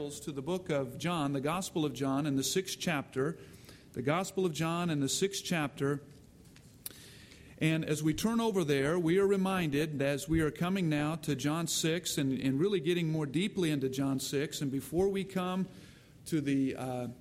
Bibles to the book of John, the Gospel of John, in the 6th chapter. The Gospel of John in the 6th chapter. And as we turn over there, we are reminded, as we are coming now to John 6 and really getting more deeply into John 6, and before we come to the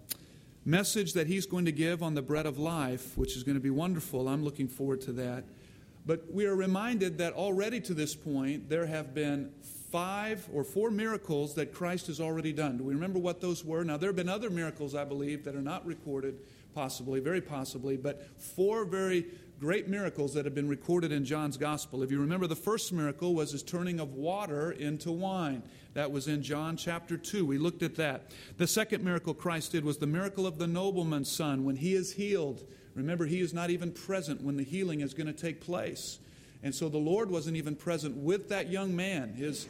message that he's going to give on the bread of life, which is going to be wonderful, I'm looking forward to that. But we are reminded that already to this point, there have been 5 or 4 miracles that Christ has already done. Do we remember what those were? Now, there have been other miracles, I believe, that are not recorded, possibly, very possibly, but 4 very great miracles that have been recorded in John's Gospel. If you remember, the first miracle was his turning of water into wine. That was in John chapter 2. We looked at that. The second miracle Christ did was the miracle of the nobleman's son when he is healed. Remember, he is not even present when the healing is going to take place. And so the Lord wasn't even present with that young man. His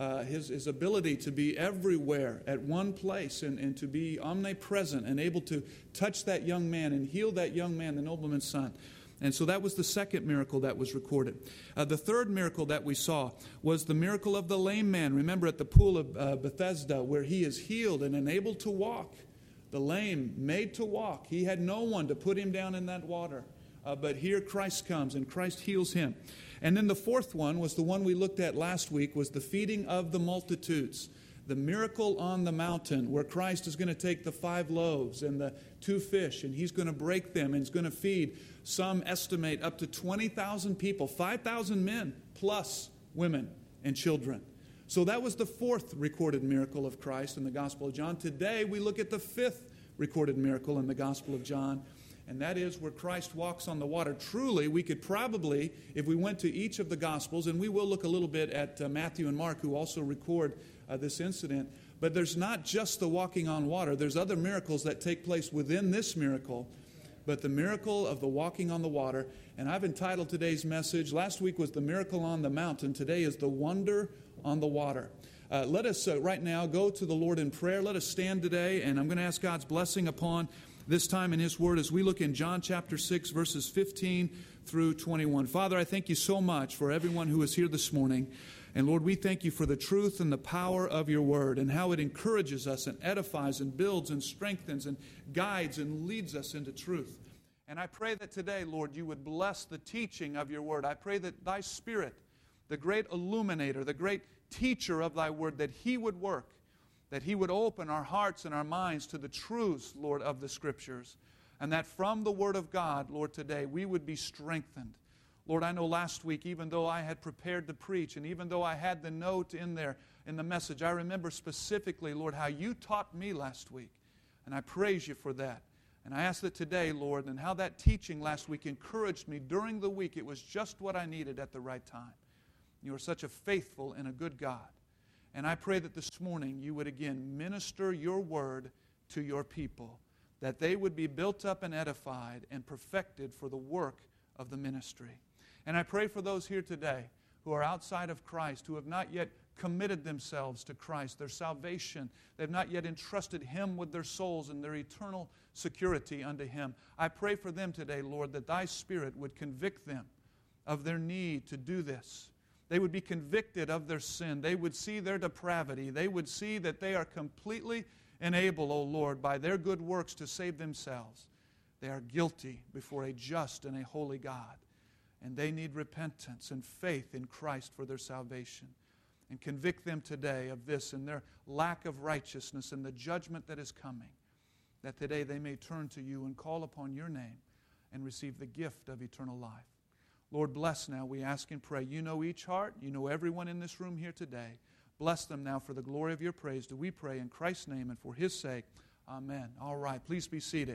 ability to be everywhere at one place and to be omnipresent and able to touch that young man and heal that young man, the nobleman's son. And so that was the second miracle that was recorded. The third miracle that we saw was the miracle of the lame man. Remember at the pool of Bethesda where he is healed and enabled to walk. The lame made to walk. He had no one to put him down in that water. But here Christ comes and Christ heals him. And then the fourth one was the one we looked at last week, was the feeding of the multitudes. The miracle on the mountain where Christ is going to take the 5 loaves and the 2 fish and he's going to break them and he's going to feed, some estimate, up to 20,000 people, 5,000 men plus women and children. So that was the 4th recorded miracle of Christ in the Gospel of John. Today we look at the 5th recorded miracle in the Gospel of John, and that is where Christ walks on the water. Truly, we could probably, if we went to each of the Gospels, and we will look a little bit at Matthew and Mark, who also record this incident, but there's not just the walking on water. There's other miracles that take place within this miracle, but the miracle of the walking on the water. And I've entitled today's message, last week was the miracle on the mountain. Today is the wonder on the water. Let us right now go to the Lord in prayer. Let us stand today, and I'm going to ask God's blessing upon this time in His Word as we look in John chapter 6, verses 15 through 21. Father, I thank you so much for everyone who is here this morning. And Lord, we thank you for the truth and the power of your Word and how it encourages us and edifies and builds and strengthens and guides and leads us into truth. And I pray that today, Lord, you would bless the teaching of your Word. I pray that thy Spirit, the great illuminator, the great teacher of thy Word, that he would work, that he would open our hearts and our minds to the truths, Lord, of the Scriptures, and that from the Word of God, Lord, today we would be strengthened. Lord, I know last week, even though I had prepared to preach, and even though I had the note in there in the message, I remember specifically, Lord, how you taught me last week, and I praise you for that. And I ask that today, Lord, and how that teaching last week encouraged me during the week. It was just what I needed at the right time. You are such a faithful and a good God. And I pray that this morning you would again minister your word to your people, that they would be built up and edified and perfected for the work of the ministry. And I pray for those here today who are outside of Christ, who have not yet committed themselves to Christ, their salvation. They've not yet entrusted Him with their souls and their eternal security unto Him. I pray for them today, Lord, that thy Spirit would convict them of their need to do this. They would be convicted of their sin. They would see their depravity. They would see that they are completely unable, O Lord, by their good works to save themselves. They are guilty before a just and a holy God. And they need repentance and faith in Christ for their salvation. And convict them today of this and their lack of righteousness and the judgment that is coming. That today they may turn to you and call upon your name and receive the gift of eternal life. Lord, bless now, we ask and pray. You know each heart. You know everyone in this room here today. Bless them now for the glory of your praise. Do we pray in Christ's name and for His sake. Amen. All right, please be seated.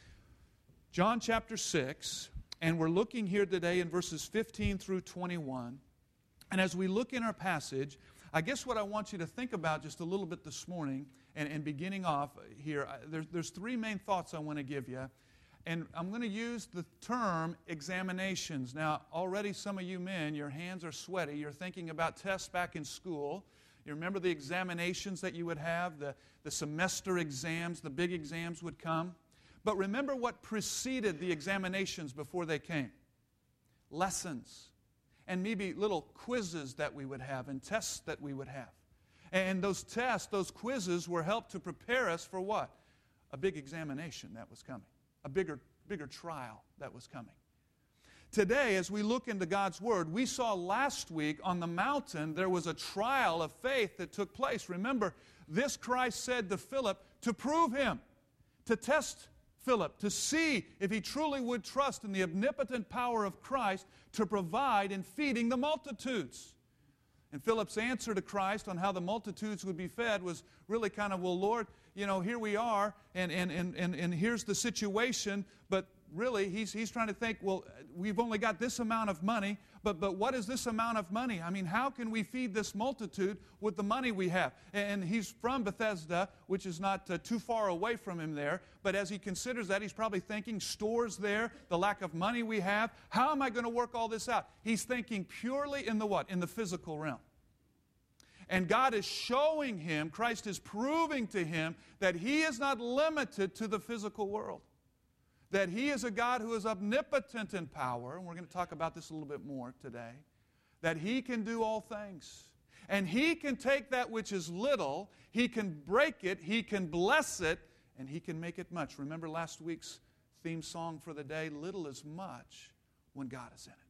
John chapter 6, and we're looking here today in verses 15 through 21. And as we look in our passage, I guess what I want you to think about just a little bit this morning, and beginning off here, there's 3 main thoughts I want to give you. And I'm going to use the term examinations. Now, already some of you men, your hands are sweaty. You're thinking about tests back in school. You remember the examinations that you would have, the semester exams, the big exams would come. But remember what preceded the examinations before they came. Lessons. And maybe little quizzes that we would have and tests that we would have. And those tests, those quizzes were helped to prepare us for what? A big examination that was coming. A bigger trial that was coming. Today, as we look into God's Word, we saw last week on the mountain there was a trial of faith that took place. Remember, this Christ said to Philip to prove him, to test Philip, to see if he truly would trust in the omnipotent power of Christ to provide in feeding the multitudes. And Philip's answer to Christ on how the multitudes would be fed was really kind of, well, Lord, here we are, and here's the situation, but really he's trying to think, well, we've only got this amount of money, but what is this amount of money? I mean, how can we feed this multitude with the money we have? And he's from Bethesda, which is not too far away from him there, but as he considers that, he's probably thinking stores there, the lack of money we have, how am I going to work all this out? He's thinking purely in the what? In the physical realm. And God is showing him, Christ is proving to him that he is not limited to the physical world. That he is a God who is omnipotent in power, and we're going to talk about this a little bit more today, that he can do all things. And he can take that which is little, he can break it, he can bless it, and he can make it much. Remember last week's theme song for the day, little is much when God is in it.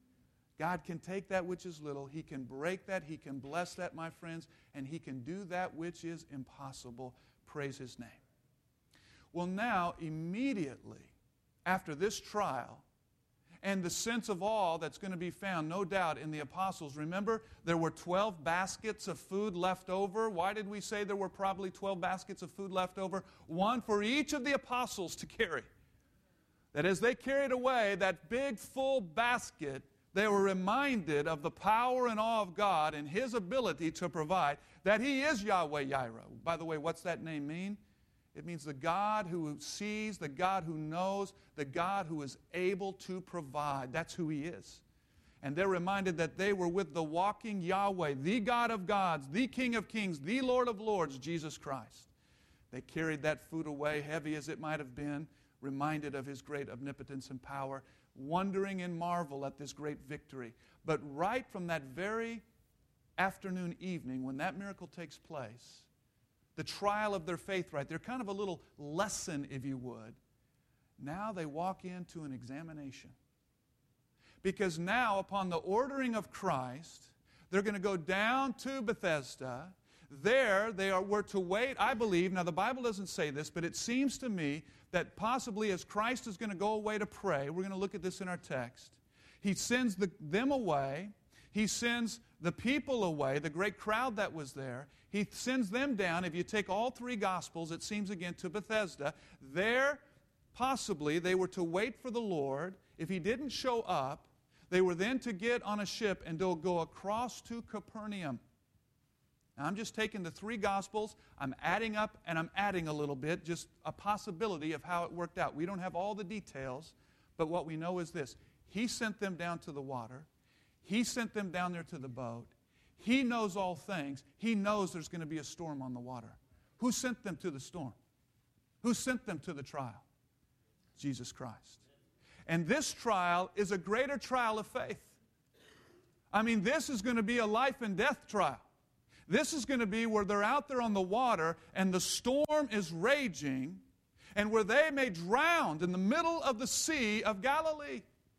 God can take that which is little, he can break that, he can bless that, my friends, and he can do that which is impossible. Praise his name. Well, now, immediately after this trial and the sense of awe that's going to be found, no doubt, in the apostles, remember, there were 12 baskets of food left over. Why did we say there were probably 12 baskets of food left over? One for each of the apostles to carry. That as they carried away that big full basket, they were reminded of the power and awe of God and his ability to provide, that he is Yahweh Yireh. By the way, what's that name mean? It means the God who sees, the God who knows, the God who is able to provide. That's who he is. And they're reminded that they were with the walking Yahweh, the God of gods, the King of kings, the Lord of lords, Jesus Christ. They carried that food away, heavy as it might have been, reminded of his great omnipotence and power, wondering and marvel at this great victory. But right from that very afternoon, evening, when that miracle takes place, the trial of their faith right there, kind of a little lesson, if you would, now they walk into an examination. Because now, upon the ordering of Christ, they're going to go down to Bethesda. There they were to wait, I believe. Now, the Bible doesn't say this, but it seems to me that possibly as Christ is going to go away to pray, we're going to look at this in our text, he sends them away. He sends the people away, the great crowd that was there. He sends them down. If you take all three Gospels, it seems again to Bethesda. There, possibly, they were to wait for the Lord. If he didn't show up, they were then to get on a ship and they'll go across to Capernaum. Now, I'm just taking the three Gospels, I'm adding up and I'm adding a little bit, just a possibility of how it worked out. We don't have all the details, but what we know is this. He sent them down to the water. He sent them down there to the boat. He knows all things. He knows there's going to be a storm on the water. Who sent them to the storm? Who sent them to the trial? Jesus Christ. And this trial is a greater trial of faith. I mean, this is going to be a life and death trial. This is going to be where they're out there on the water and the storm is raging and where they may drown in the middle of the Sea of Galilee.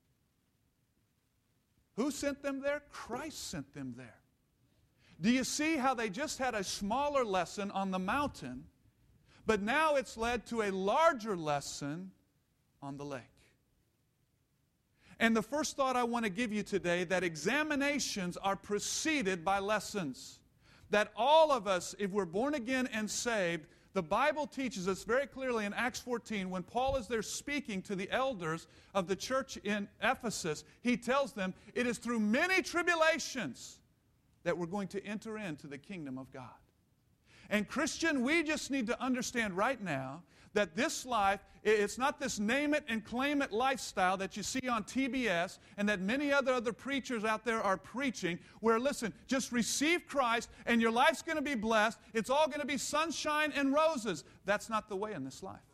Who sent them there? Christ sent them there. Do you see how they just had a smaller lesson on the mountain, but now it's led to a larger lesson on the lake? And the first thought I want to give you today, that examinations are preceded by lessons. That all of us, if we're born again and saved, the Bible teaches us very clearly in Acts 14, when Paul is there speaking to the elders of the church in Ephesus, he tells them, it is through many tribulations that we're going to enter into the kingdom of God. And Christian, we just need to understand right now that this life, it's not this name it and claim it lifestyle that you see on TBS and that many other preachers out there are preaching, where, listen, just receive Christ and your life's going to be blessed. It's all going to be sunshine and roses. That's not the way in this life.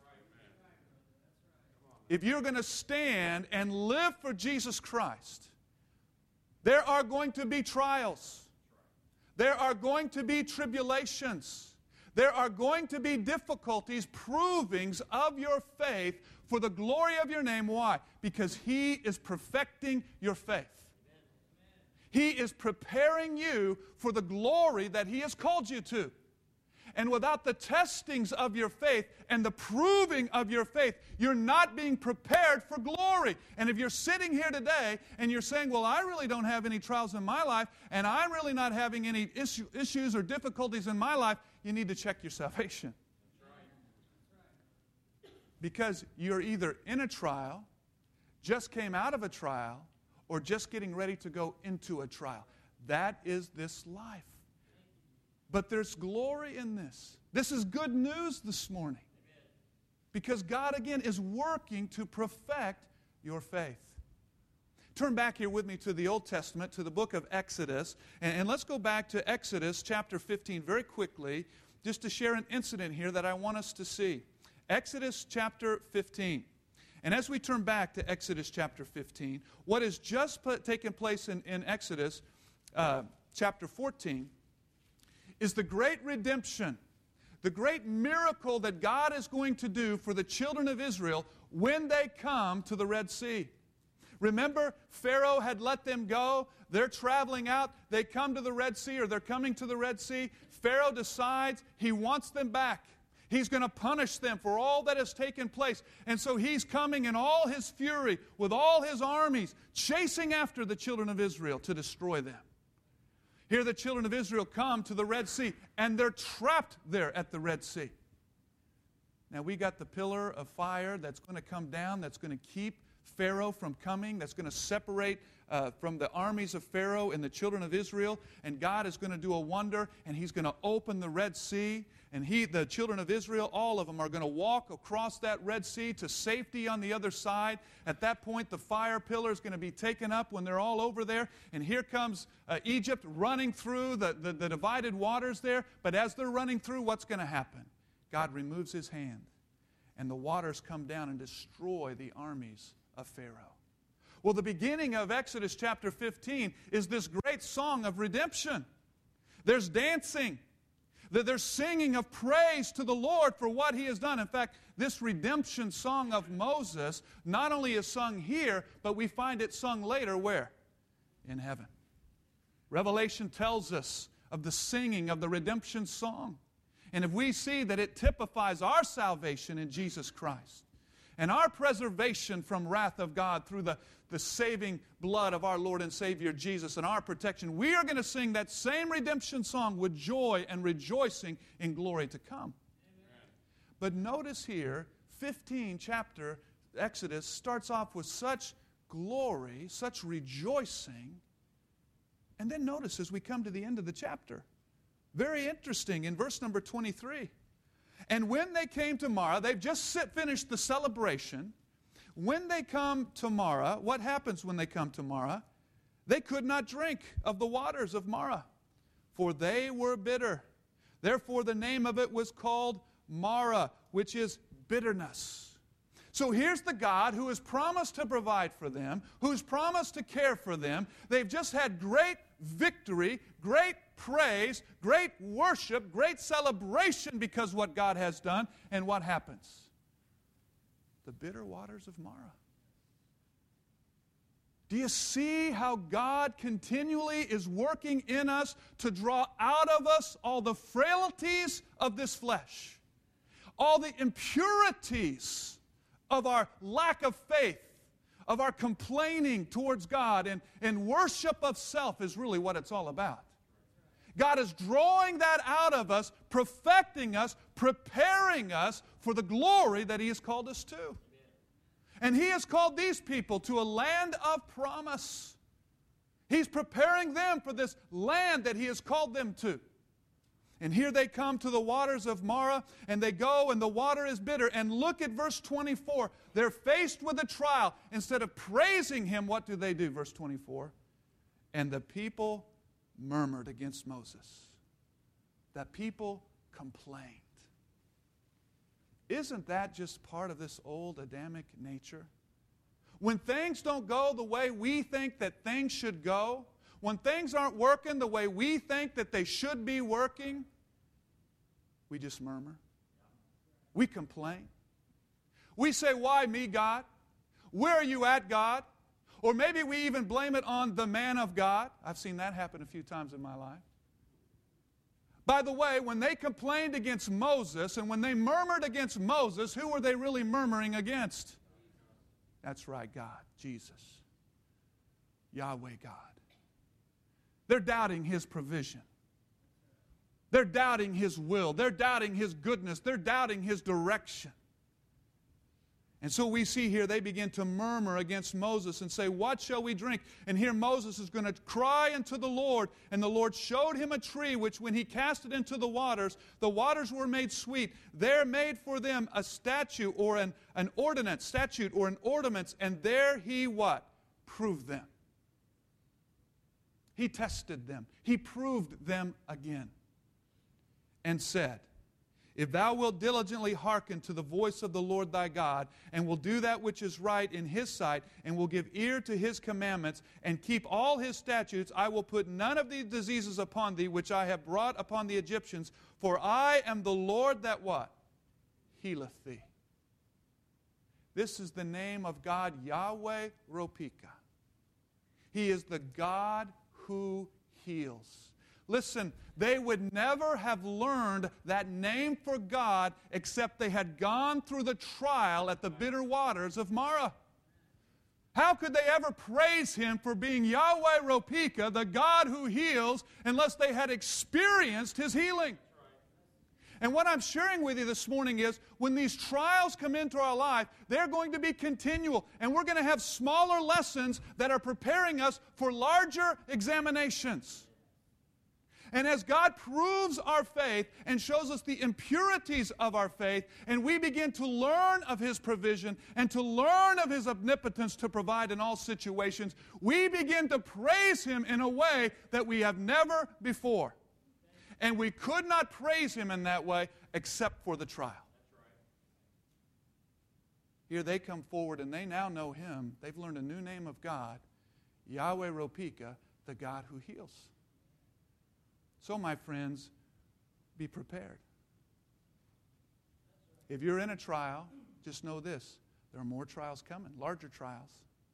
If you're going to stand and live for Jesus Christ, there are going to be trials. There are going to be tribulations. There are going to be difficulties, provings of your faith for the glory of your name. Why? Because He is perfecting your faith. He is preparing you for the glory that He has called you to. And without the testings of your faith and the proving of your faith, you're not being prepared for glory. And if you're sitting here today and you're saying, well, I really don't have any trials in my life, and I'm really not having any issues or difficulties in my life, you need to check your salvation. Because you're either in a trial, just came out of a trial, or just getting ready to go into a trial. That is this life. But there's glory in this. This is good news this morning. Because God, again, is working to perfect your faith. Turn back here with me to the Old Testament, to the book of Exodus. And let's go back to Exodus chapter 15 very quickly, just to share an incident here that I want us to see. Exodus chapter 15. And as we turn back to Exodus chapter 15, what has just taken place in Exodus chapter 14 is the great redemption, the great miracle that God is going to do for the children of Israel when they come to the Red Sea. Remember, Pharaoh had let them go. They're traveling out. They come to the Red Sea, or they're coming to the Red Sea. Pharaoh decides he wants them back. He's going to punish them for all that has taken place. And so he's coming in all his fury with all his armies, chasing after the children of Israel to destroy them. Here the children of Israel come to the Red Sea, and they're trapped there at the Red Sea. Now we got the pillar of fire that's going to come down, that's going to keep Pharaoh from coming, that's going to separate from the armies of Pharaoh and the children of Israel. And God is going to do a wonder, and He's going to open the Red Sea. And the children of Israel, all of them, are going to walk across that Red Sea to safety on the other side. At that point, the fire pillar is going to be taken up when they're all over there. And here comes Egypt running through the divided waters there. But as they're running through, what's going to happen? God removes His hand, and the waters come down and destroy the armies of Pharaoh. Well, the beginning of Exodus chapter 15 is this great song of redemption. There's dancing. There's singing of praise to the Lord for what He has done. In fact, this redemption song of Moses not only is sung here, but we find it sung later where? In heaven. Revelation tells us of the singing of the redemption song. And if we see that it typifies our salvation in Jesus Christ, and our preservation from wrath of God through the saving blood of our Lord and Savior Jesus, and our protection, we are going to sing that same redemption song with joy and rejoicing in glory to come. Amen. But notice here, 15 chapter Exodus starts off with such glory, such rejoicing. And then notice as we come to the end of the chapter, very interesting, in verse number 23. And when they came to Marah, they've just finished the celebration. When they come to Marah, what happens when they come to Marah? They could not drink of the waters of Marah, for they were bitter. Therefore the name of it was called Marah, which is bitterness. So here's the God who has promised to provide for them, who's promised to care for them. They've just had great victory, great praise, great worship, great celebration because what God has done. And what happens? The bitter waters of Marah. Do you see how God continually is working in us to draw out of us all the frailties of this flesh, all the impurities of our lack of faith, of our complaining towards God, and worship of self is really what it's all about. God is drawing that out of us, perfecting us, preparing us for the glory that He has called us to. And He has called these people to a land of promise. He's preparing them for this land that He has called them to. And here they come to the waters of Marah, and they go, and the water is bitter. And look at verse 24. They're faced with a trial. Instead of praising Him, what do? Verse 24. And the people murmured against Moses. The people complained. Isn't that just part of this old Adamic nature? When things don't go the way we think that things should go, when things aren't working the way we think that they should be working, we just murmur. We complain. We say, why me, God? Where are you at, God? Or maybe we even blame it on the man of God. I've seen that happen a few times in my life. By the way, when they complained against Moses and when they murmured against Moses, who were they really murmuring against? That's right, God, Jesus, Yahweh God. They're doubting His provision. They're doubting His will. They're doubting His goodness. They're doubting His direction. And so we see here they begin to murmur against Moses and say, what shall we drink? And here Moses is going to cry unto the Lord. And the Lord showed him a tree, which when he cast it into the waters were made sweet. There made for them a statue or an ordinance, statute or an ordinance. And there he what? Proved them. He tested them. He proved them again. And said, if thou wilt diligently hearken to the voice of the Lord thy God, and will do that which is right in His sight, and will give ear to His commandments, and keep all His statutes, I will put none of these diseases upon thee, which I have brought upon the Egyptians, for I am the Lord that what? Healeth thee. This is the name of God, Yahweh Ropika. He is the God who heals. Listen, they would never have learned that name for God except they had gone through the trial at the bitter waters of Marah. How could they ever praise Him for being Yahweh Ropika, the God who heals, unless they had experienced His healing? And what I'm sharing with you this morning is, when these trials come into our life, they're going to be continual. And we're going to have smaller lessons that are preparing us for larger examinations. And as God proves our faith and shows us the impurities of our faith, and we begin to learn of His provision and to learn of His omnipotence to provide in all situations, we begin to praise Him in a way that we have never before. And we could not praise Him in that way except for the trial. Here they come forward and they now know Him. They've learned a new name of God, Yahweh Ropika, the God who heals. So, my friends, be prepared. If you're in a trial, just know this. There are more trials coming, larger trials.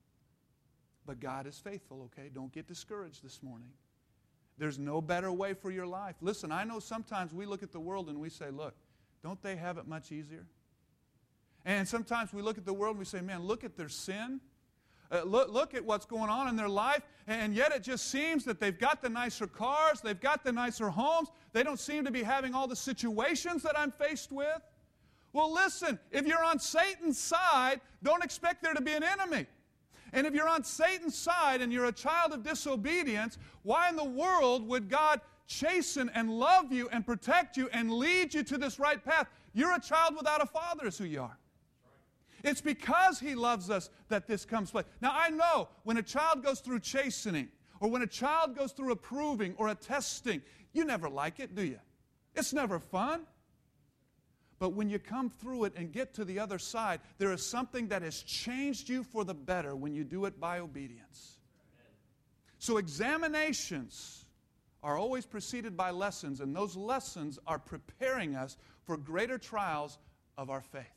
But God is faithful, okay? Don't get discouraged this morning. There's no better way for your life. Listen, I know sometimes we look at the world and we say, look, don't they have it much easier? And sometimes we look at the world and we say, man, look at their sin. Look at what's going on in their life, and yet it just seems that they've got the nicer cars, they've got the nicer homes, they don't seem to be having all the situations that I'm faced with. Well, listen, if you're on Satan's side, don't expect there to be an enemy. And if you're on Satan's side and you're a child of disobedience, why in the world would God chasten and love you and protect you and lead you to this right path? You're a child without a father is who you are. It's because He loves us that this comes to play. Now, I know when a child goes through chastening, or when a child goes through a proving or a testing, you never like it, do you? It's never fun. But when you come through it and get to the other side, there is something that has changed you for the better when you do it by obedience. So examinations are always preceded by lessons, and those lessons are preparing us for greater trials of our faith.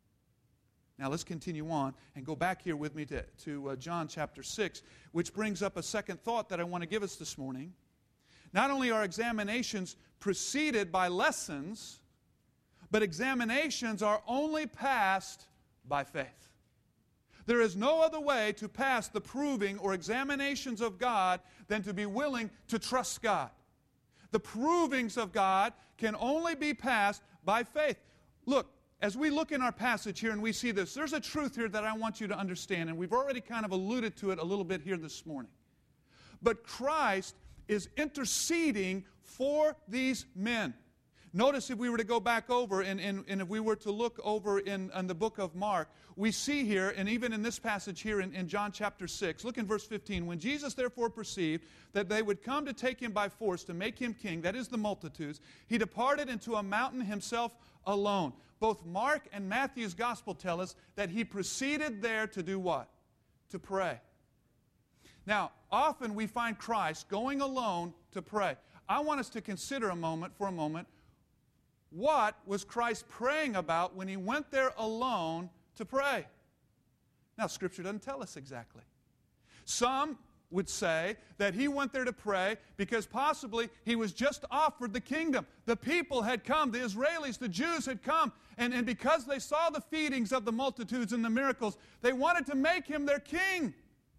Now let's continue on and go back here with me to John chapter 6, which brings up a second thought that I want to give us this morning. Not only are examinations preceded by lessons, but examinations are only passed by faith. There is no other way to pass the proving or examinations of God than to be willing to trust God. The provings of God can only be passed by faith. Look, as we look in our passage here and we see this, there's a truth here that I want you to understand, and we've already kind of alluded to it a little bit here this morning. But Christ is interceding for these men. Notice if we were to go back over and if we were to look over in the book of Mark, we see here, and even in this passage here in John chapter 6, look in verse 15. When Jesus therefore perceived that they would come to take Him by force to make Him king, that is the multitudes, He departed into a mountain Himself alone. Both Mark and Matthew's gospel tell us that He proceeded there to do what? To pray. Now, often we find Christ going alone to pray. I want us to consider for a moment, what was Christ praying about when He went there alone to pray? Now, Scripture doesn't tell us exactly. Some would say that He went there to pray because possibly He was just offered the kingdom. The people had come, the Israelis, the Jews had come, and because they saw the feedings of the multitudes and the miracles, they wanted to make Him their king.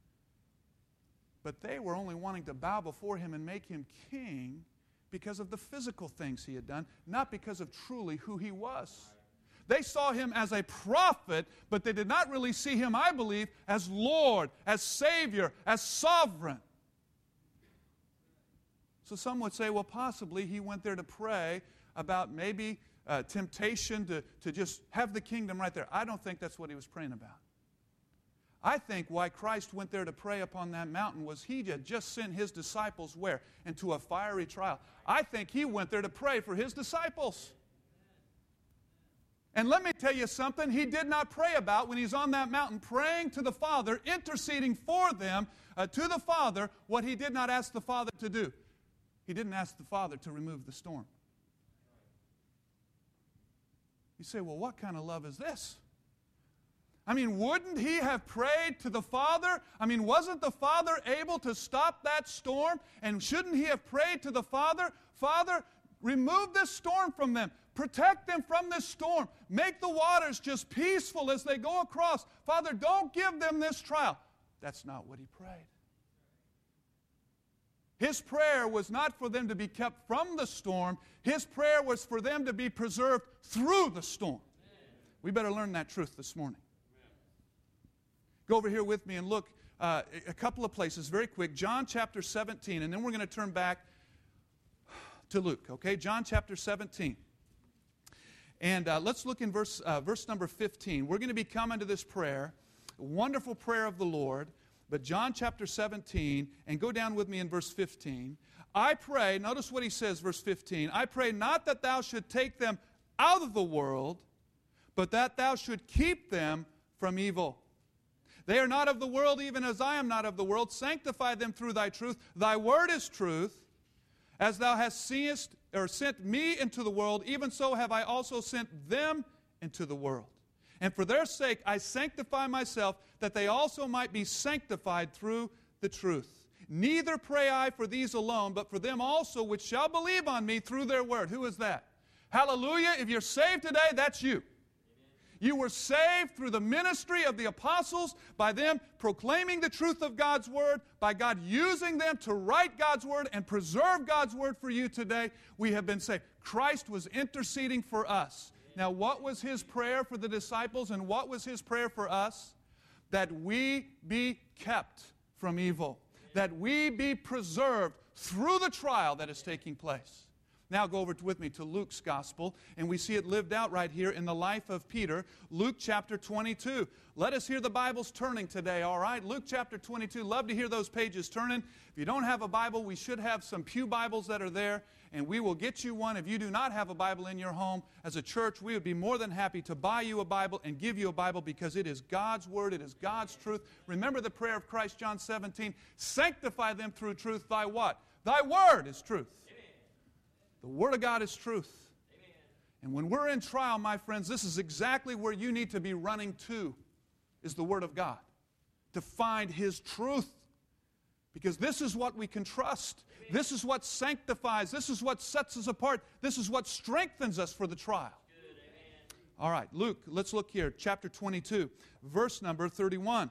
But they were only wanting to bow before Him and make Him king because of the physical things He had done, not because of truly who He was. They saw Him as a prophet, but they did not really see Him, I believe, as Lord, as Savior, as sovereign. So some would say, well, possibly He went there to pray about maybe temptation to just have the kingdom right there. I don't think that's what He was praying about. I think why Christ went there to pray upon that mountain was He had just sent His disciples where? Into a fiery trial. I think He went there to pray for His disciples. And let me tell you something He did not pray about when He's on that mountain praying to the Father, interceding for them to the Father, what He did not ask the Father to do. He didn't ask the Father to remove the storm. You say, well, what kind of love is this? I mean, wouldn't He have prayed to the Father? I mean, wasn't the Father able to stop that storm? And shouldn't He have prayed to the Father? Father, remove this storm from them. Protect them from this storm. Make the waters just peaceful as they go across. Father, don't give them this trial. That's not what He prayed. His prayer was not for them to be kept from the storm. His prayer was for them to be preserved through the storm. We better learn that truth this morning. Go over here with me and look a couple of places very quick. John chapter 17, and then we're going to turn back to Luke, okay? John chapter 17. And let's look in verse number 15. We're going to be coming to this prayer, a wonderful prayer of the Lord, but John chapter 17, and go down with me in verse 15. I pray, notice what he says, verse 15, I pray not that thou should take them out of the world, but that thou should keep them from evil. They are not of the world, even as I am not of the world. Sanctify them through thy truth. Thy word is truth. As thou hast sent me into the world, even so have I also sent them into the world. And for their sake I sanctify myself, that they also might be sanctified through the truth. Neither pray I for these alone, but for them also which shall believe on me through their word. Who is that? Hallelujah. If you're saved today, that's you. You were saved through the ministry of the apostles, by them proclaiming the truth of God's word, by God using them to write God's word and preserve God's word for you today. We have been saved. Christ was interceding for us. Now, what was His prayer for the disciples and what was His prayer for us? That we be kept from evil, that we be preserved through the trial that is taking place. Now go over with me to Luke's gospel, and we see it lived out right here in the life of Peter. Luke chapter 22. Let us hear the Bibles turning today, all right? Luke chapter 22. Love to hear those pages turning. If you don't have a Bible, we should have some pew Bibles that are there, and we will get you one. If you do not have a Bible in your home, as a church, we would be more than happy to buy you a Bible and give you a Bible because it is God's Word, it is God's truth. Remember the prayer of Christ, John 17, sanctify them through truth. Thy what? Thy Word is truth. The Word of God is truth. Amen. And when we're in trial, my friends, this is exactly where you need to be running to, is the Word of God, to find His truth. Because this is what we can trust. Amen. This is what sanctifies. This is what sets us apart. This is what strengthens us for the trial. Good. All right, Luke, let's look here, chapter 22, verse number 31.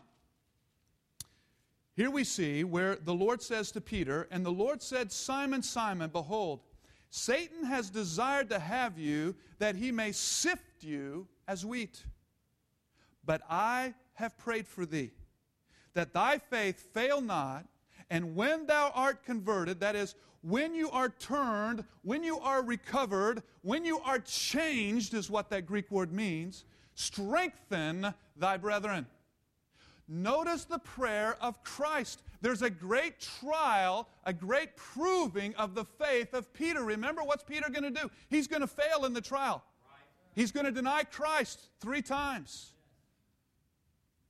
Here we see where the Lord says to Peter, and the Lord said, Simon, Simon, behold, Satan has desired to have you, that he may sift you as wheat. But I have prayed for thee, that thy faith fail not, and when thou art converted, that is, when you are turned, when you are recovered, when you are changed, is what that Greek word means, strengthen thy brethren. Notice the prayer of Christ. There's a great trial, a great proving of the faith of Peter. Remember, what's Peter going to do? He's going to fail in the trial. He's going to deny Christ 3 times.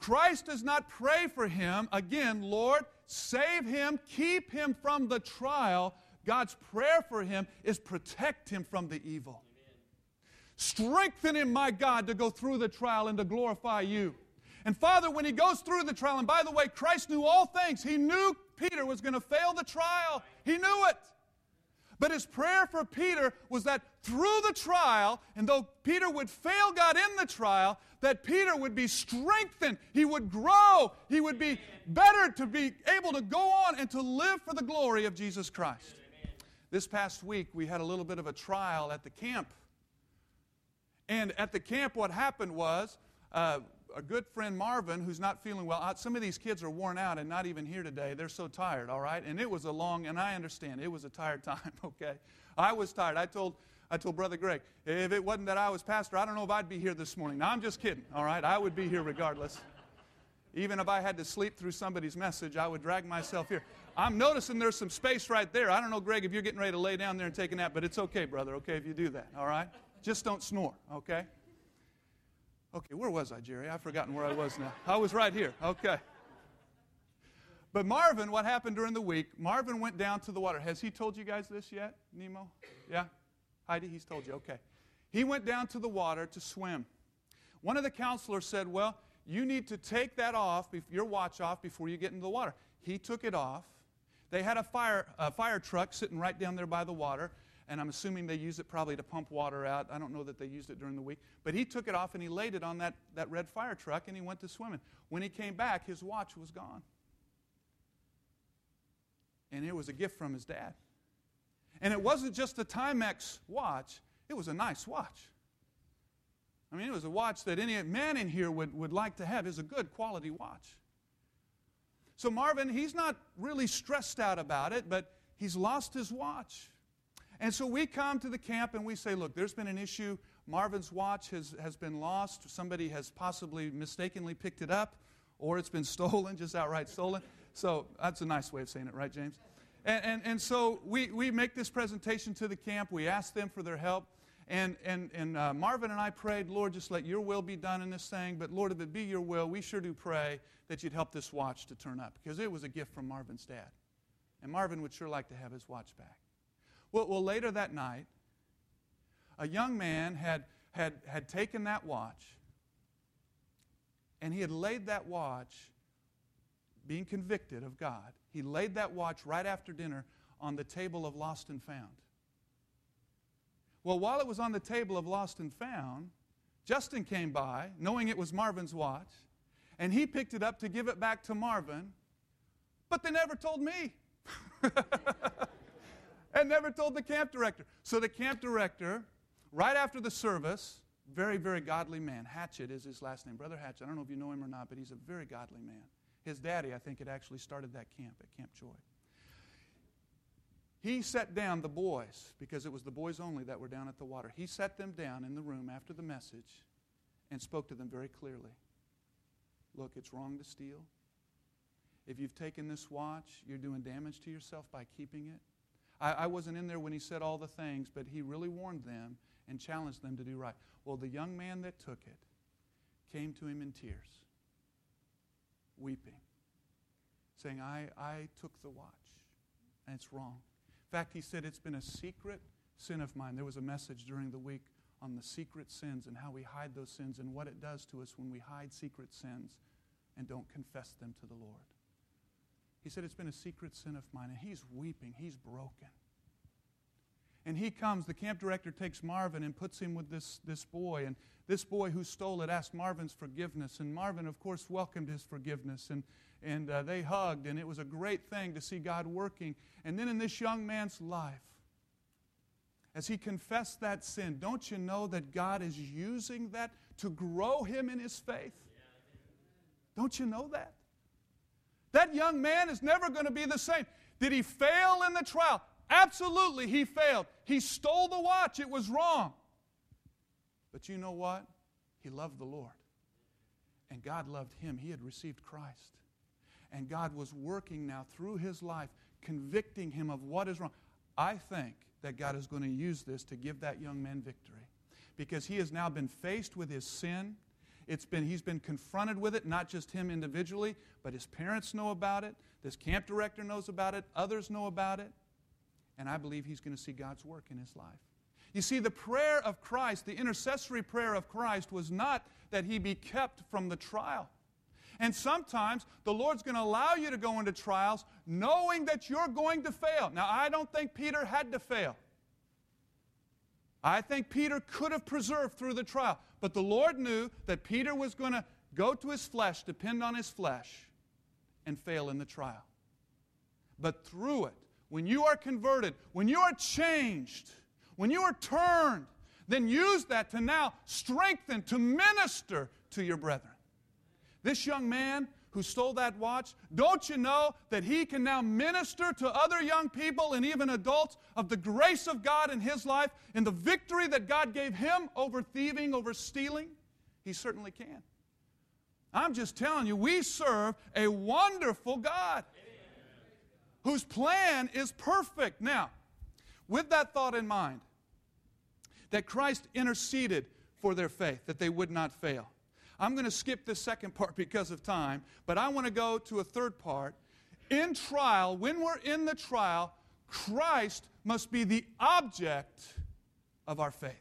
Christ does not pray for him, again, Lord, save him, keep him from the trial. God's prayer for him is protect him from the evil. Amen. Strengthen him, my God, to go through the trial and to glorify you. And Father, when he goes through the trial, and by the way, Christ knew all things. He knew Peter was going to fail the trial. He knew it. But his prayer for Peter was that through the trial, and though Peter would fail God in the trial, that Peter would be strengthened. He would grow. He would be better to be able to go on and to live for the glory of Jesus Christ. This past week, we had a little bit of a trial at the camp. And at the camp, what happened was, a good friend, Marvin, who's not feeling well. Some of these kids are worn out and not even here today. They're so tired, all right? And it was and I understand, it was a tired time, okay? I was tired. I told Brother Greg, if it wasn't that I was pastor, I don't know if I'd be here this morning. No, I'm just kidding, all right? I would be here regardless. Even if I had to sleep through somebody's message, I would drag myself here. I'm noticing there's some space right there. I don't know, Greg, if you're getting ready to lay down there and take a nap, but it's okay, brother, okay, if you do that, all right? Just don't snore, okay? Okay, where was I, Jerry? I've forgotten where I was now. I was right here. Okay. But Marvin, what happened during the week, Marvin went down to the water. Has he told you guys this yet, Nemo? Yeah? Heidi, he's told you. Okay. He went down to the water to swim. One of the counselors said, well, you need to take that off, your watch off, before you get into the water. He took it off. They had a fire truck sitting right down there by the water. And I'm assuming they use it probably to pump water out. I don't know that they used it during the week. But he took it off and he laid it on that red fire truck and he went to swimming. When he came back, his watch was gone. And it was a gift from his dad. And it wasn't just a Timex watch. It was a nice watch. I mean, it was a watch that any man in here would like to have. It was a good quality watch. So Marvin, he's not really stressed out about it, but he's lost his watch. And so we come to the camp and we say, look, there's been an issue. Marvin's watch has been lost. Somebody has possibly mistakenly picked it up, or it's been stolen, just outright stolen. So that's a nice way of saying it, right, James? And so we make this presentation to the camp. We ask them for their help. And Marvin and I prayed, Lord, just let your will be done in this thing. But Lord, if it be your will, we sure do pray that you'd help this watch to turn up. Because it was a gift from Marvin's dad. And Marvin would sure like to have his watch back. Well, later that night, a young man had taken that watch, and he had laid that watch, being convicted of God, he laid that watch right after dinner on the table of Lost and Found. Well, while it was on the table of Lost and Found, Justin came by, knowing it was Marvin's watch, and he picked it up to give it back to Marvin, but they never told me. And never told the camp director. So the camp director, right after the service, very, very godly man. Hatchett is his last name. Brother Hatchett. I don't know if you know him or not, but he's a very godly man. His daddy, I think, had actually started that camp at Camp Joy. He set down the boys, because it was the boys only that were down at the water. He set them down in the room after the message and spoke to them very clearly. Look, it's wrong to steal. If you've taken this watch, you're doing damage to yourself by keeping it. I wasn't in there when he said all the things, but he really warned them and challenged them to do right. Well, the young man that took it came to him in tears, weeping, saying, I took the watch, and it's wrong. In fact, he said, it's been a secret sin of mine. There was a message during the week on the secret sins and how we hide those sins and what it does to us when we hide secret sins and don't confess them to the Lord. He said, it's been a secret sin of mine. And he's weeping. He's broken. And he comes, the camp director takes Marvin and puts him with this boy. And this boy who stole it asked Marvin's forgiveness. And Marvin, of course, welcomed his forgiveness. And they hugged. And it was a great thing to see God working. And then in this young man's life, as he confessed that sin, don't you know that God is using that to grow him in his faith? Don't you know that? That young man is never going to be the same. Did he fail in the trial? Absolutely, he failed. He stole the watch. It was wrong. But you know what? He loved the Lord. And God loved him. He had received Christ. And God was working now through his life, convicting him of what is wrong. I think that God is going to use this to give that young man victory. Because he has now been faced with his sin. He's been confronted with it, not just him individually, but his parents know about it. This camp director knows about it. Others know about it. And I believe he's going to see God's work in his life. You see, the prayer of Christ, the intercessory prayer of Christ, was not that he be kept from the trial. And sometimes the Lord's going to allow you to go into trials knowing that you're going to fail. Now, I don't think Peter had to fail. I think Peter could have persevered through the trial. But the Lord knew that Peter was going to go to his flesh, depend on his flesh, and fail in the trial. But through it, when you are converted, when you are changed, when you are turned, then use that to now strengthen, to minister to your brethren. This young man who stole that watch, don't you know that he can now minister to other young people and even adults of the grace of God in his life and the victory that God gave him over thieving, over stealing? He certainly can. I'm just telling you, we serve a wonderful God whose plan is perfect. Now, with that thought in mind, that Christ interceded for their faith, that they would not fail. I'm going to skip this second part because of time, but I want to go to a third part. In trial, when we're in the trial, Christ must be the object of our faith.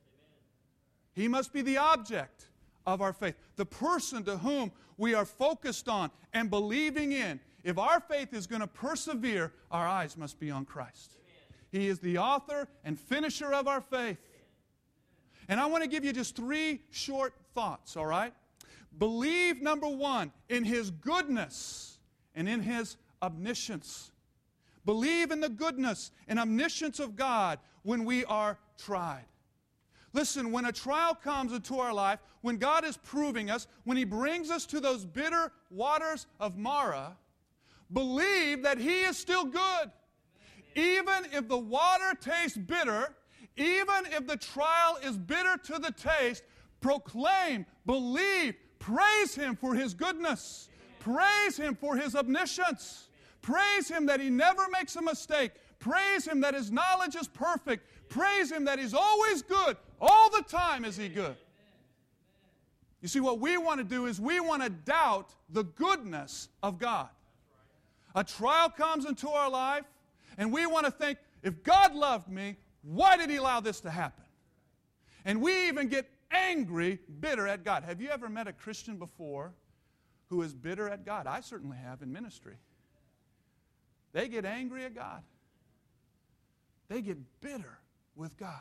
He must be the object of our faith, the person to whom we are focused on and believing in. If our faith is going to persevere, our eyes must be on Christ. He is the author and finisher of our faith. And I want to give you just 3 short thoughts, all right? Believe, number 1, in His goodness and in His omniscience. Believe in the goodness and omniscience of God when we are tried. Listen, when a trial comes into our life, when God is proving us, when He brings us to those bitter waters of Marah, believe that He is still good. Even if the water tastes bitter, even if the trial is bitter to the taste, proclaim, believe, praise Him for His goodness. Praise Him for His omniscience. Praise Him that He never makes a mistake. Praise Him that His knowledge is perfect. Praise Him that He's always good. All the time is He good. You see, what we want to do is we want to doubt the goodness of God. A trial comes into our life, and we want to think, if God loved me, why did He allow this to happen? And we even get angry, bitter at God. Have you ever met a Christian before who is bitter at God? I certainly have in ministry. They get angry at God. They get bitter with God.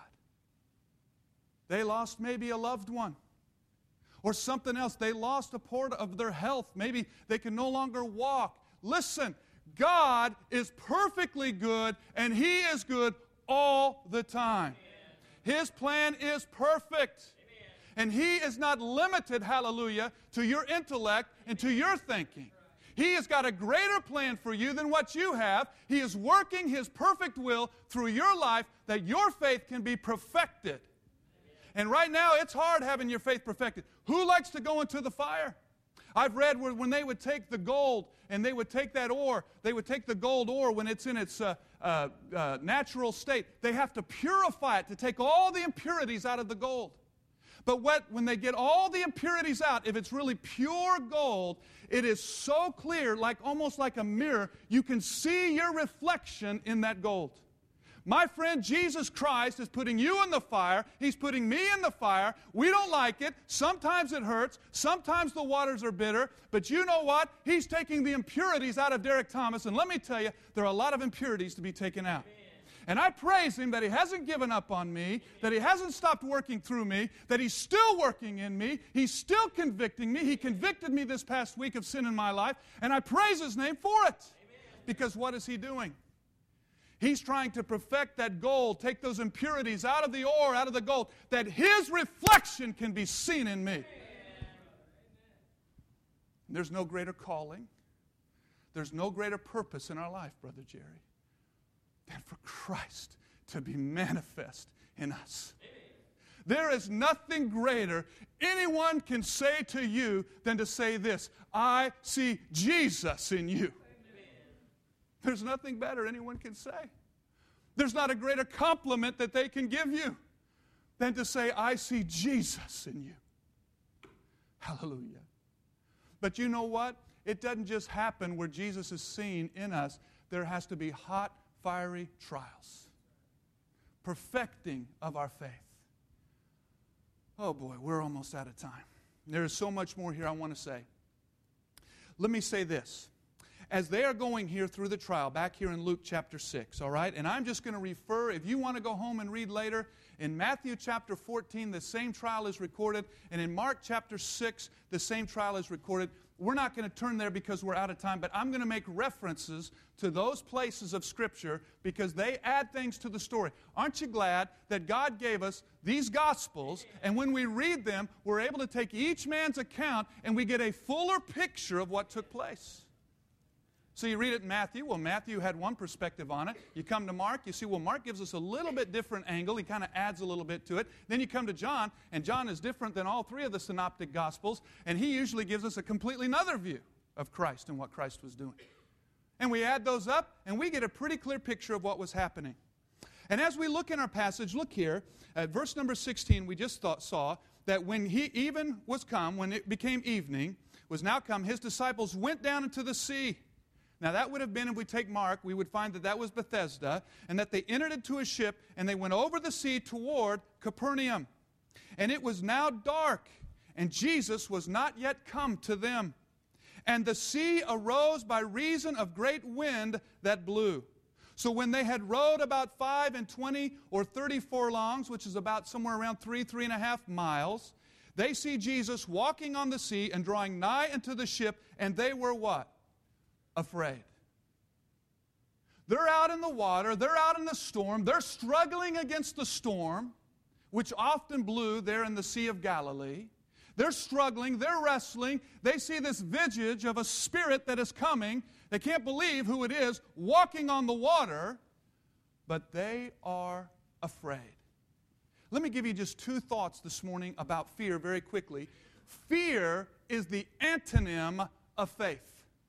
They lost maybe a loved one or something else. They lost a part of their health. Maybe they can no longer walk. Listen, God is perfectly good, and He is good all the time. Amen. His plan is perfect. Amen. And He is not limited, hallelujah, to your intellect and to your thinking. He has got a greater plan for you than what you have. He is working His perfect will through your life that your faith can be perfected. Amen. And right now, it's hard having your faith perfected. Who likes to go into the fire? I've read where when they would take the gold and they would take that ore, they would take the gold ore when it's in its natural state. They have to purify it to take all the impurities out of the gold. But when they get all the impurities out, if it's really pure gold, it is so clear, almost like a mirror, you can see your reflection in that gold. My friend, Jesus Christ is putting you in the fire. He's putting me in the fire. We don't like it. Sometimes it hurts. Sometimes the waters are bitter. But you know what? He's taking the impurities out of Derek Thomas. And let me tell you, there are a lot of impurities to be taken out. And I praise Him that He hasn't given up on me, that He hasn't stopped working through me, that He's still working in me. He's still convicting me. He convicted me this past week of sin in my life. And I praise His name for it. Because what is He doing? He's trying to perfect that gold, take those impurities out of the ore, out of the gold, that His reflection can be seen in me. There's no greater calling. There's no greater purpose in our life, Brother Jerry, than for Christ to be manifest in us. There is nothing greater anyone can say to you than to say this: I see Jesus in you. There's nothing better anyone can say. There's not a greater compliment that they can give you than to say, I see Jesus in you. Hallelujah. But you know what? It doesn't just happen where Jesus is seen in us. There has to be hot, fiery trials. Perfecting of our faith. Oh boy, we're almost out of time. There is so much more here I want to say. Let me say this. As they are going here through the trial, back here in Luke chapter 6, all right? And I'm just going to refer, if you want to go home and read later, in Matthew chapter 14, the same trial is recorded. And in Mark chapter 6, the same trial is recorded. We're not going to turn there because we're out of time, but I'm going to make references to those places of Scripture because they add things to the story. Aren't you glad that God gave us these Gospels, and when we read them, we're able to take each man's account and we get a fuller picture of what took place? So you read it in Matthew. Well, Matthew had one perspective on it. You come to Mark, you see, well, Mark gives us a little bit different angle. He kind of adds a little bit to it. Then you come to John, and John is different than all three of the synoptic Gospels, and he usually gives us a completely another view of Christ and what Christ was doing. And we add those up, and we get a pretty clear picture of what was happening. And as we look in our passage, look here, at verse number 16, we just saw that when even was come, when it became evening, was now come, his disciples went down into the sea. Now that would have been, if we take Mark, we would find that that was Bethesda, and that they entered into a ship, and they went over the sea toward Capernaum. And it was now dark, and Jesus was not yet come to them. And the sea arose by reason of great wind that blew. So when they had rowed about 25 or 30 furlongs, which is about somewhere around 3.5 miles, they see Jesus walking on the sea and drawing nigh unto the ship, and they were what? Afraid. They're out in the water, they're out in the storm, they're struggling against the storm, which often blew there in the Sea of Galilee. They're struggling, they're wrestling, they see this visage of a spirit that is coming. They can't believe who it is walking on the water, but they are afraid. Let me give you just two thoughts this morning about fear very quickly. Fear is the antonym of faith.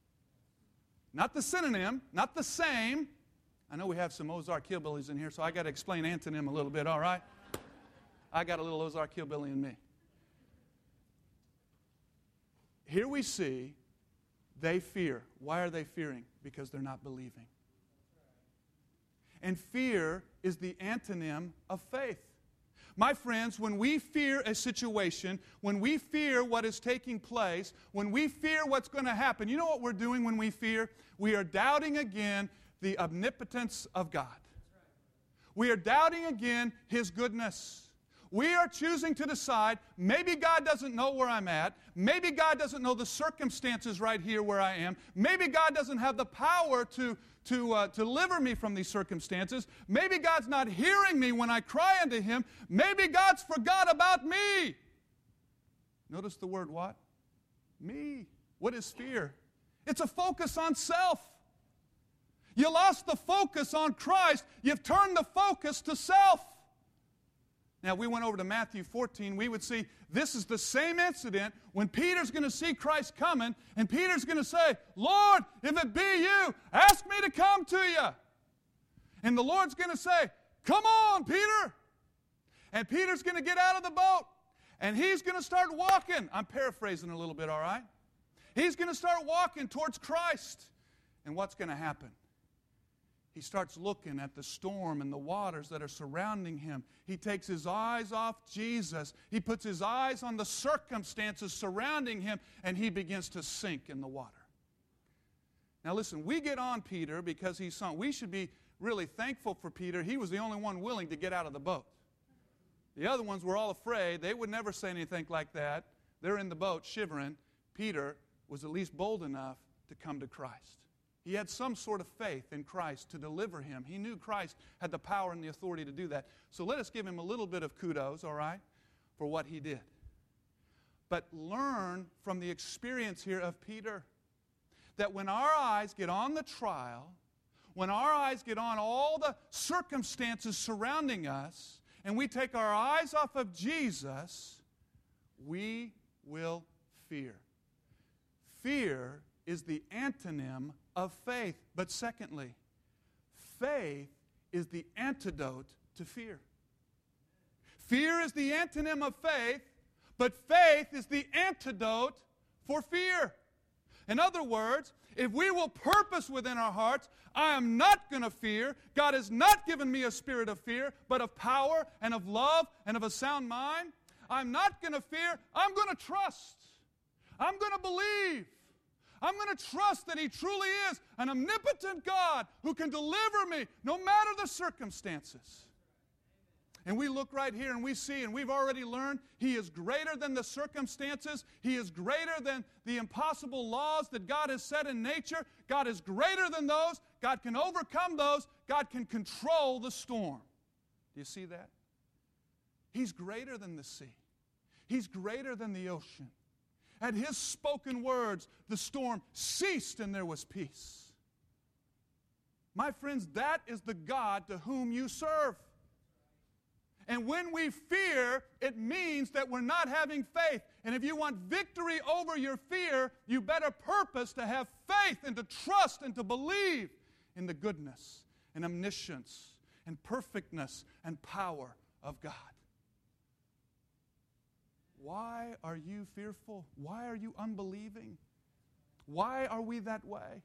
Not the synonym, not the same. I know we have some Ozark hillbillies in here, so I got to explain antonym a little bit, all right? I got a little Ozark hillbilly in me. Here we see they fear. Why are they fearing? Because they're not believing. And fear is the antonym of faith. My friends, when we fear a situation, when we fear what is taking place, when we fear what's going to happen, you know what we're doing when we fear? We are doubting again the omnipotence of God. We are doubting again His goodness. We are choosing to decide, maybe God doesn't know where I'm at. Maybe God doesn't know the circumstances right here where I am. Maybe God doesn't have the power to deliver me from these circumstances. Maybe God's not hearing me when I cry unto Him. Maybe God's forgot about me. Notice the word what? Me. What is fear? It's a focus on self. You lost the focus on Christ. You've turned the focus to self. Now, if we went over to Matthew 14, we would see this is the same incident when Peter's going to see Christ coming, and Peter's going to say, Lord, if it be you, ask me to come to you. And the Lord's going to say, come on, Peter. And Peter's going to get out of the boat, and he's going to start walking. I'm paraphrasing a little bit, all right? He's going to start walking towards Christ. And what's going to happen? He starts looking at the storm and the waters that are surrounding him. He takes his eyes off Jesus. He puts his eyes on the circumstances surrounding him, and he begins to sink in the water. Now listen, we get on Peter because he sunk. We should be really thankful for Peter. He was the only one willing to get out of the boat. The other ones were all afraid. They would never say anything like that. They're in the boat shivering. Peter was at least bold enough to come to Christ. He had some sort of faith in Christ to deliver him. He knew Christ had the power and the authority to do that. So let us give him a little bit of kudos, all right, for what he did. But learn from the experience here of Peter that when our eyes get on the trial, when our eyes get on all the circumstances surrounding us, and we take our eyes off of Jesus, we will fear. Fear is the antonym of faith. But secondly, faith is the antidote to fear. Fear is the antonym of faith, But faith is the antidote for fear. In other words, if we will purpose within our hearts, I am not going to fear. God has not given me a spirit of fear, but of power and of love and of a sound mind. I'm not going to fear. I'm going to trust. I'm going to believe. I'm going to trust that He truly is an omnipotent God who can deliver me no matter the circumstances. And we look right here and we see, and we've already learned, He is greater than the circumstances. He is greater than the impossible laws that God has set in nature. God is greater than those. God can overcome those. God can control the storm. Do you see that? He's greater than the sea. He's greater than the ocean. At His spoken words, the storm ceased and there was peace. My friends, that is the God to whom you serve. And when we fear, it means that we're not having faith. And if you want victory over your fear, you better purpose to have faith and to trust and to believe in the goodness and omniscience and perfectness and power of God. Why are you fearful? Why are you unbelieving? Why are we that way?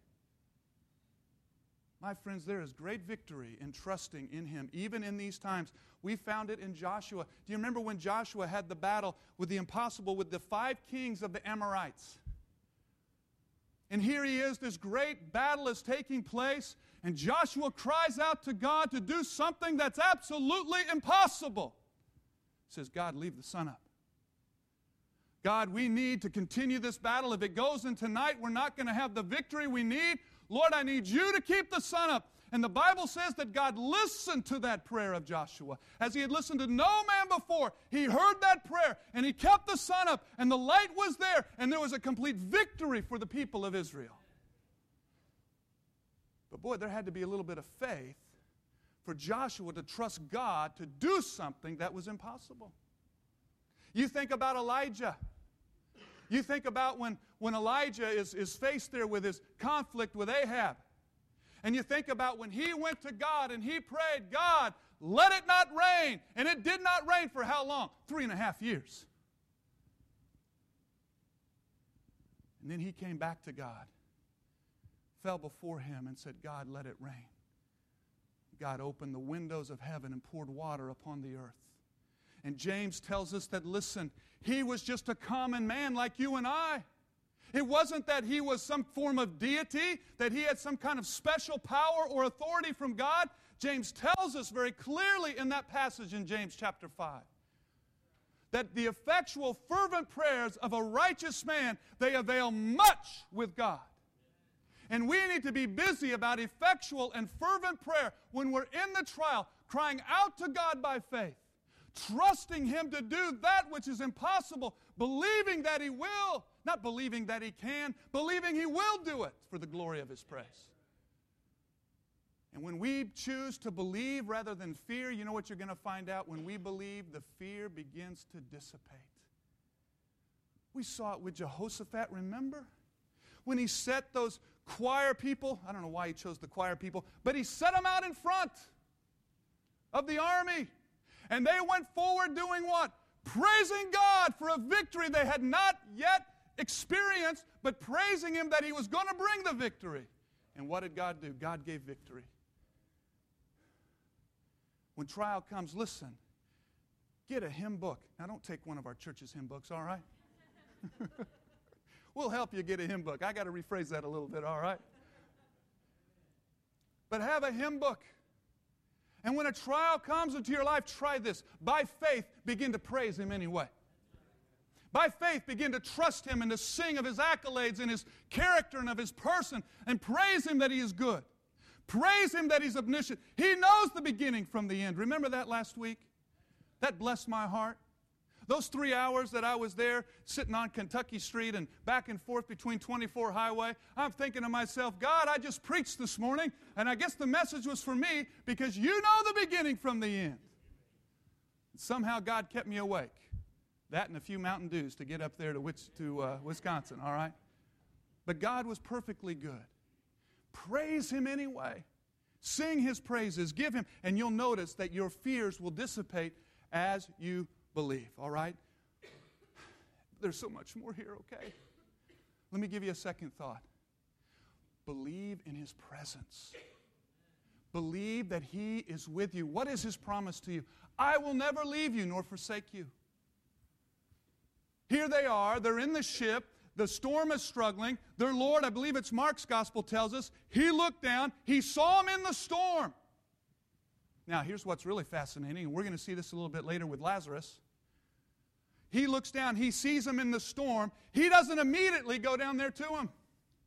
My friends, there is great victory in trusting in Him, even in these times. We found it in Joshua. Do you remember when Joshua had the battle with the impossible, with the 5 kings of the Amorites? And here he is, this great battle is taking place, and Joshua cries out to God to do something that's absolutely impossible. He says, God, leave the sun up. God, we need to continue this battle. If it goes in tonight, we're not going to have the victory we need. Lord, I need you to keep the sun up. And the Bible says that God listened to that prayer of Joshua. As He had listened to no man before, He heard that prayer, and He kept the sun up, and the light was there, and there was a complete victory for the people of Israel. But boy, there had to be a little bit of faith for Joshua to trust God to do something that was impossible. You think about Elijah. You think about when Elijah is faced there with his conflict with Ahab. And you think about when he went to God and he prayed, God, let it not rain. And it did not rain for how long? 3.5 years. And then he came back to God, fell before Him and said, God, let it rain. God opened the windows of heaven and poured water upon the earth. And James tells us that, listen, he was just a common man like you and I. It wasn't that he was some form of deity, that he had some kind of special power or authority from God. James tells us very clearly in that passage in James chapter 5 that the effectual, fervent prayers of a righteous man, they avail much with God. And we need to be busy about effectual and fervent prayer when we're in the trial, crying out to God by faith, trusting Him to do that which is impossible, believing that He will, not believing that He can, believing He will do it for the glory of His praise. And when we choose to believe rather than fear, you know what you're going to find out? When we believe, the fear begins to dissipate. We saw it with Jehoshaphat, remember? When he set those choir people, I don't know why he chose the choir people, but he set them out in front of the army. And they went forward doing what? Praising God for a victory they had not yet experienced, but praising Him that He was going to bring the victory. And what did God do? God gave victory. When trial comes, listen, get a hymn book. Now, don't take one of our church's hymn books, all right? We'll help you get a hymn book. I got to rephrase that a little bit, all right? But have a hymn book. And when a trial comes into your life, try this. By faith, begin to praise Him anyway. By faith, begin to trust Him and to sing of His accolades and His character and of His person and praise Him that He is good. Praise Him that He's omniscient. He knows the beginning from the end. Remember that last week? That blessed my heart. Those 3 hours that I was there sitting on Kentucky Street and back and forth between 24 Highway, I'm thinking to myself, God, I just preached this morning, and I guess the message was for me because you know the beginning from the end. And somehow God kept me awake. That and a few Mountain Dews to get up there to Wisconsin, all right? But God was perfectly good. Praise Him anyway. Sing His praises. Give Him, and you'll notice that your fears will dissipate as you believe, all right? there's so much more here, okay? Let me give you a second thought. Believe in His presence. Believe that He is with you. What is His promise to you? I will never leave you nor forsake you. Here they are. They're in the ship. The storm is struggling. Their Lord, I believe it's Mark's gospel, tells us, He looked down. He saw them in the storm. Now, here's what's really fascinating, and we're going to see this a little bit later with Lazarus. He looks down. He sees them in the storm. He doesn't immediately go down there to him.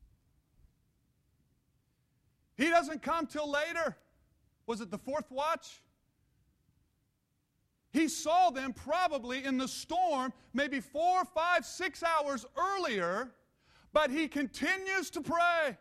He doesn't come till later. Was it the fourth watch? He saw them probably in the storm maybe 4, 5, 6 hours earlier, but he continues to pray.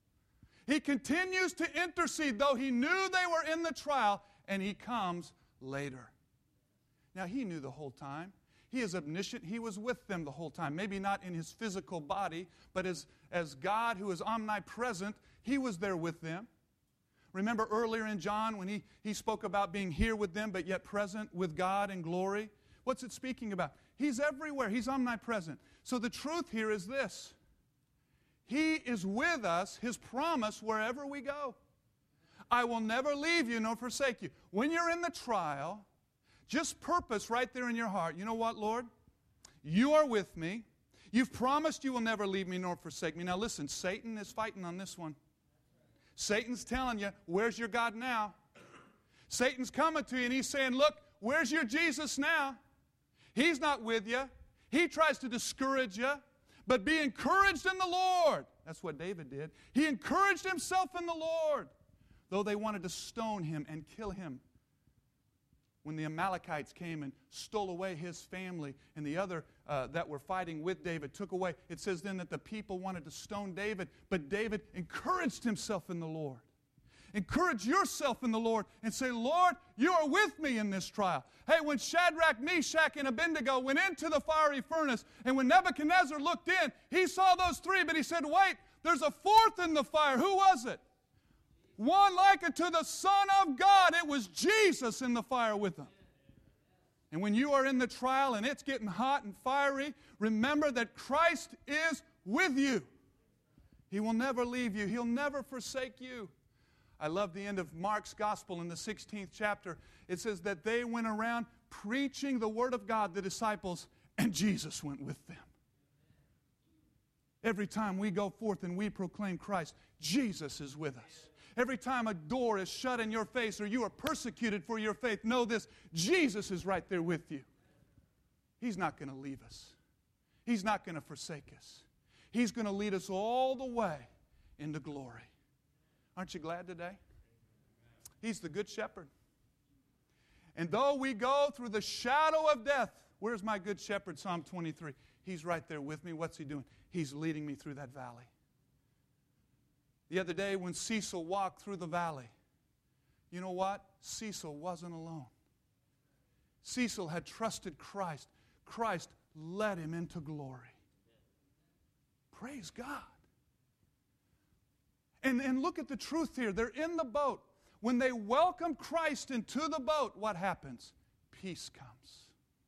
He continues to intercede, though he knew they were in the trial, and he comes later. Now, he knew the whole time. He is omniscient. He was with them the whole time. Maybe not in his physical body, but as God who is omnipresent, he was there with them. Remember earlier in John when he spoke about being here with them, but yet present with God in glory? What's it speaking about? He's everywhere. He's omnipresent. So the truth here is this. He is with us, His promise, wherever we go. I will never leave you nor forsake you. When you're in the trial, just purpose right there in your heart, you know what, Lord? You are with me. You've promised you will never leave me nor forsake me. Now listen, Satan is fighting on this one. Satan's telling you, where's your God now? Satan's coming to you and he's saying, look, where's your Jesus now? He's not with you. He tries to discourage you. But be encouraged in the Lord. That's what David did. He encouraged himself in the Lord. Though they wanted to stone him and kill him. When the Amalekites came and stole away his family and the other that were fighting with David took away, it says then that the people wanted to stone David, but David encouraged himself in the Lord. Encourage yourself in the Lord and say, Lord, you are with me in this trial. Hey, when Shadrach, Meshach, and Abednego went into the fiery furnace, and when Nebuchadnezzar looked in, he saw those three, but he said, wait, there's a fourth in the fire. Who was it? One like unto the Son of God. It was Jesus in the fire with them. And when you are in the trial and it's getting hot and fiery, remember that Christ is with you. He will never leave you. He'll never forsake you. I love the end of Mark's gospel in the 16th chapter. It says that they went around preaching the word of God, the disciples, and Jesus went with them. Every time we go forth and we proclaim Christ, Jesus is with us. Every time a door is shut in your face or you are persecuted for your faith, know this, Jesus is right there with you. He's not going to leave us. He's not going to forsake us. He's going to lead us all the way into glory. Aren't you glad today? He's the good shepherd. And though we go through the shadow of death, where's my good shepherd, Psalm 23? He's right there with me. What's he doing? He's leading me through that valley. The other day when Cecil walked through the valley, you know what? Cecil wasn't alone. Cecil had trusted Christ. Christ led him into glory. Praise God. And look at the truth here. They're in the boat. When they welcome Christ into the boat, what happens? Peace comes.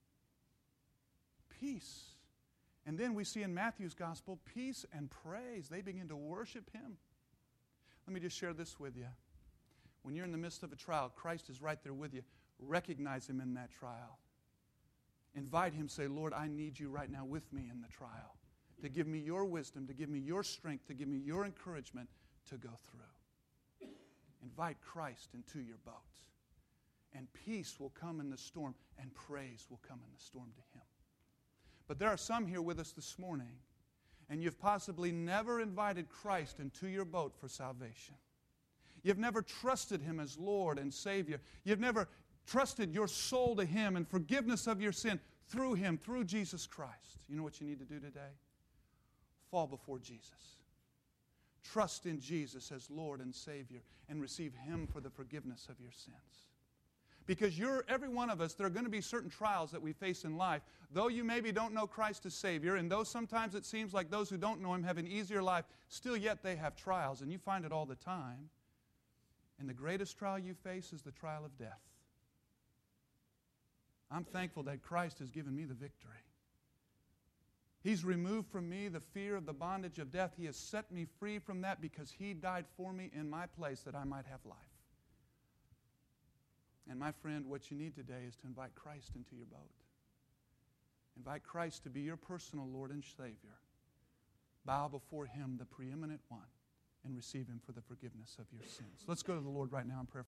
Peace. And then we see in Matthew's gospel, peace and praise. They begin to worship Him. Let me just share this with you. When you're in the midst of a trial, Christ is right there with you. Recognize Him in that trial. Invite Him, say, Lord, I need you right now with me in the trial. To give me your wisdom, to give me your strength, to give me your encouragement to go through. Invite Christ into your boat. And peace will come in the storm, and praise will come in the storm to Him. But there are some here with us this morning, and you've possibly never invited Christ into your boat for salvation. You've never trusted Him as Lord and Savior. You've never trusted your soul to Him and forgiveness of your sin through Him, through Jesus Christ. You know what you need to do today? Fall before Jesus. Trust in Jesus as Lord and Savior and receive Him for the forgiveness of your sins. Because every one of us, there are going to be certain trials that we face in life. Though you maybe don't know Christ as Savior, and though sometimes it seems like those who don't know Him have an easier life, still yet they have trials, and you find it all the time. And the greatest trial you face is the trial of death. I'm thankful that Christ has given me the victory. He's removed from me the fear of the bondage of death. He has set me free from that because He died for me in my place that I might have life. And my friend, what you need today is to invite Christ into your boat. Invite Christ to be your personal Lord and Savior. Bow before Him, the preeminent one, and receive Him for the forgiveness of your sins. Let's go to the Lord right now in prayer.